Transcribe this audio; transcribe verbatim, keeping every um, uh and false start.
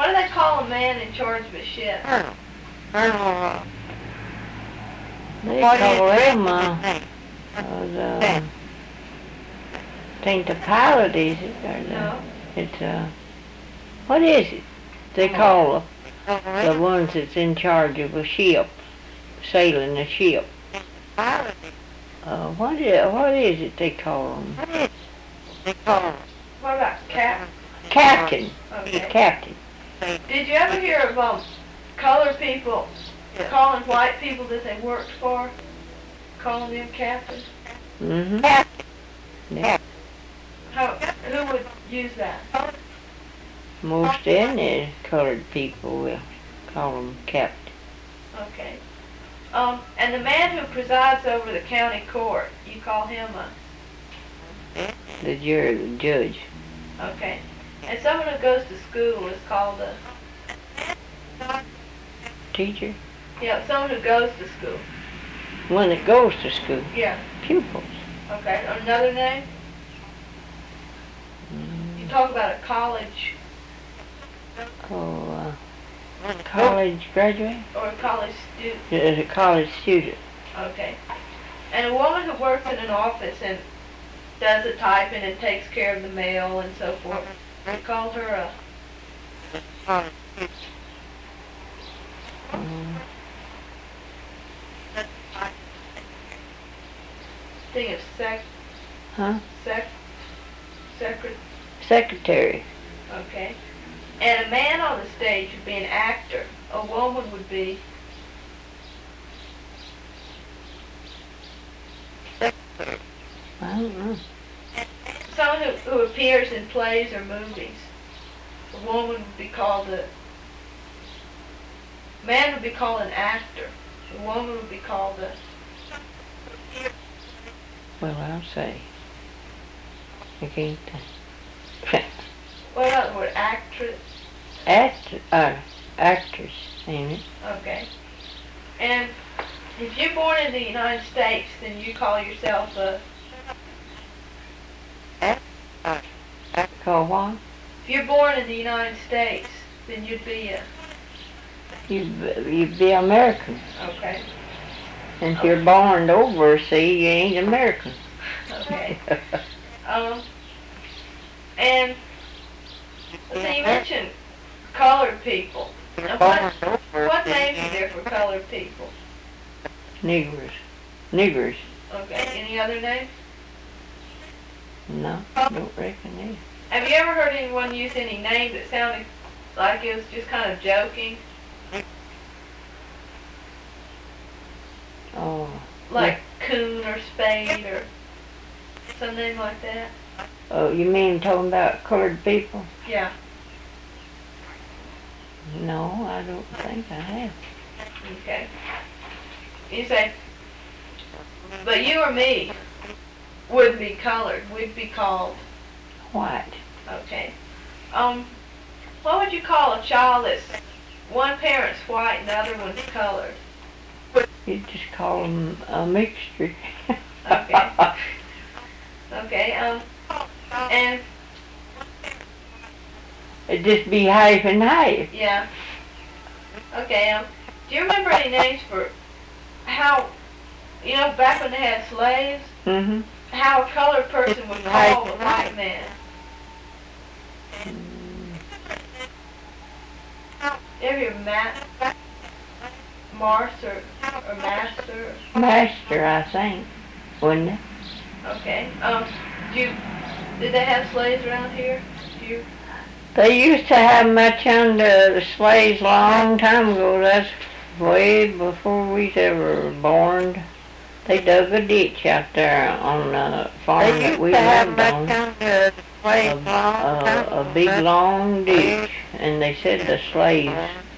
What do they call a man in charge of a ship? Colonel. They call him, uh, uh, the, think the pilot, is it? Or the, No. It's, uh, what is it? They call the, the ones that's in charge of a ship, sailing a ship. Uh, what is, what is it they call them? They call What about cap? Captain. Okay. Captain. Did you ever hear of um, colored people calling white people that they worked for, calling them captains? Mm-hmm. Captain. Yeah. How, who would use that? Most any colored people will call them captain. Okay. Um, and the man who presides over the county court, you call him a, The jury, the judge. okay. And someone who goes to school is called a, Teacher. yeah, someone who goes to school. One that goes to school. Yeah, Pupils. okay. Another name? You talk about a college Oh, uh, college graduate? or a college student. As a college student. Okay. And a woman who works in an office and does the typing and takes care of the mail and so forth, we call her a, Um, thing of sec, huh? sec, secret, Secretary. okay. And a man on the stage would be an actor. A woman would be, I don't know. someone who, who appears in plays or movies. A woman would be called a, man would be called an actor. A woman would be called a, Well, I'll say. I can't. what about the word actress? Act, uh, actress, ain't it? Okay. And if you're born in the United States, then you call yourself a, Call what? if you're born in the United States, then you'd be a, You you'd be American. okay, And if you're born overseas, you ain't American. okay. Um, and, so you mentioned colored people. Now what, what names are there for colored people? Niggers. Niggers. Okay, any other names? No, don't reckon they. Have you ever heard anyone use any name that sounded like it was just kind of joking? Oh. Like coon or spade or something like that? Oh, you mean talking about colored people? Yeah. No, I don't think I have. Okay. You say, but you or me would be colored. We'd be called, White. okay. Um, what would you call a child that's one parent's white and the other one's colored? You just call them a mixture. Okay. Okay, um, and, It'd just be half and half. yeah. Okay, um, do you remember any names for how, you know, back when they had slaves, Mm-hmm. how a colored person would call a white man? You ever hear Matt, Mars or, or Master? Master, I think, wouldn't it? Okay, um, do you, did they have slaves around here? Do you, They used to have much on the, the slaves a long time ago. That's way before we was ever born. They dug a ditch out there on the farm They that used we to have lived much on. on the place A, long time a, a big long ditch, and they said the slaves